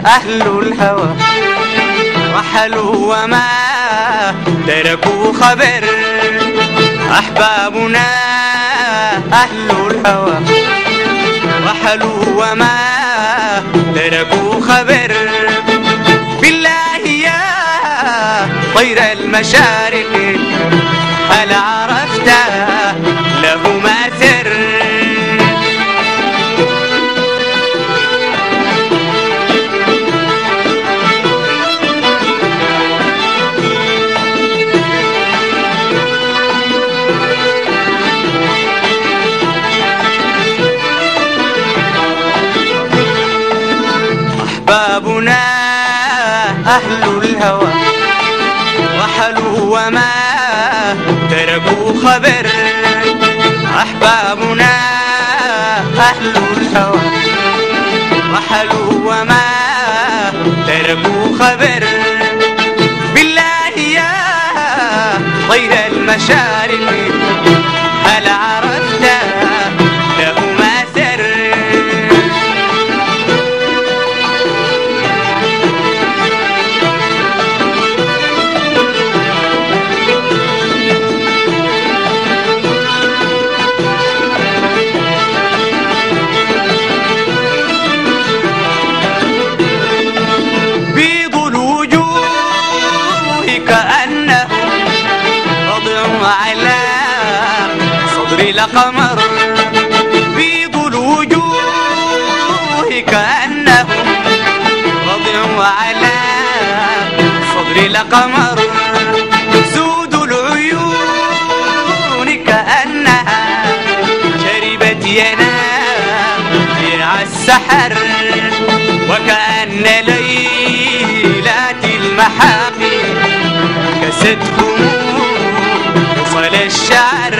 أهل الهوى رحلوا وما تركوا خبر. أحبابنا أهل الهوى رحلوا وما تركوا خبر. بالله يا طير المشارق هل عرفت له ما سر؟ أحبابنا أهل الهوى رحلوا وما تركوا خبر. أحبابنا أهل الهوى رحلوا وما تركوا خبر. بالله يا طير المشارق هل عرفت له ما سر؟ على صدري لقمر. بيض الوجوه كأنهم رضعوا على صدري لقمر. سود العيون كأنها شربت ينابيع السحر. وكأن ليلات المحاقي كستهم وصل الشعر.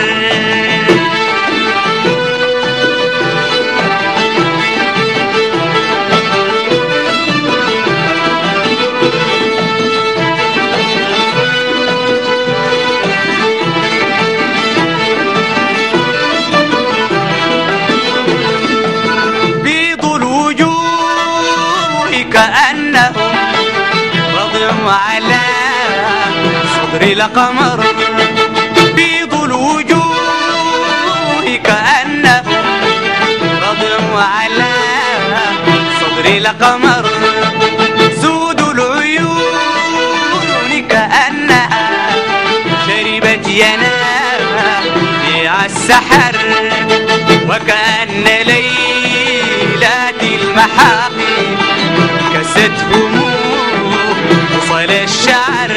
بيض الوجوه كأنهم رضعوا على صدري لقمر. بيض الوجوه كأنهم رضعوا على صدري لقمر. سود العيون كأنها شربت ينابيع السحر. وكأن ليلات المحاقي كستهم وصل الشعر.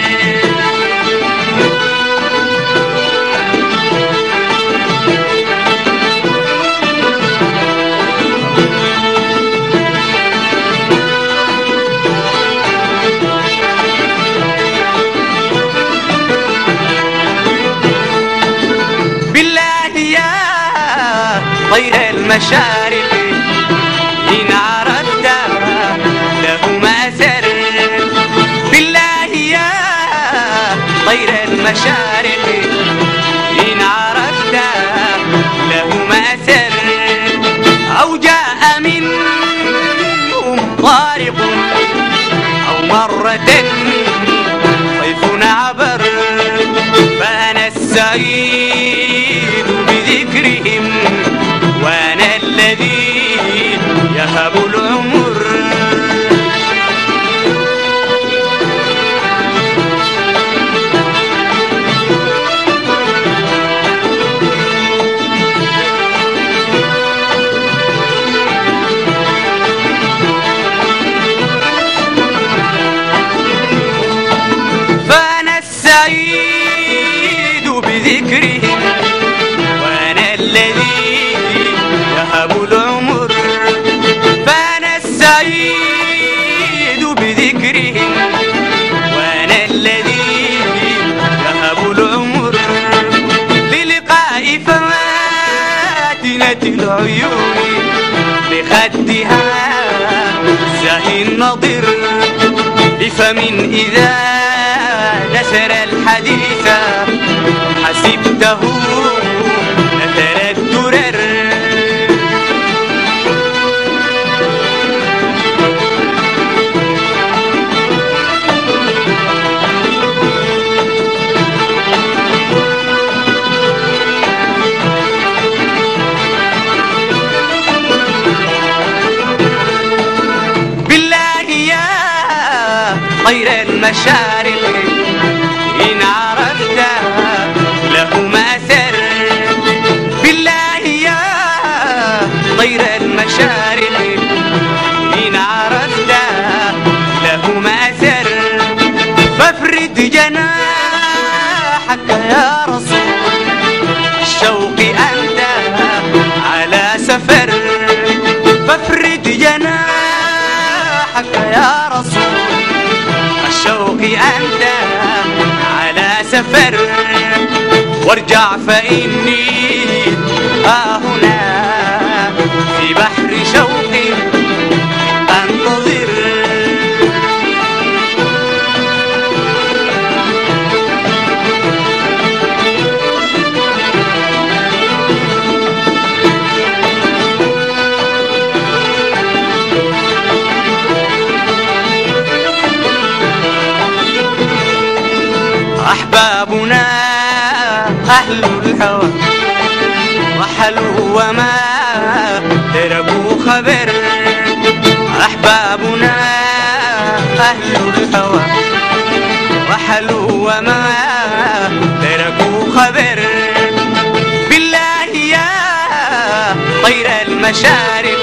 طير المشارق إن عرفت له ما سر. بالله يا طير المشارق إن عرفت له ما سر. أو جاء منهم طارق أو مرة طيف عبر. فأنا السعيد بذكرهم وأنا الذي يهب العمر. فأنا السعيد بذكرهم وأنا الذي يهب العمر. فأنا السعيد بذكرهم وأنا الذي يهب العمر. للقاء فاتنة العيون بخدها زاهي النضر. بفم إذا نشر الحديث حسبته نثر الدرر. طير المشارق إن عرفته له أثر. بالله يا طير المشارق إن عرفته له أثر. فافرد جناحك يا رسول الشوق أنت على سفر. فافرد جناحك يا رسول الشوق أنت على سفر. وارجع فإني هنا في بحر شوق أنتظر. أحبابنا أهل الهوى رحلوا وما تركوا خبر. أحبابنا أهل الهوى رحلوا وما تركوا خبر. بالله يا طير المشارق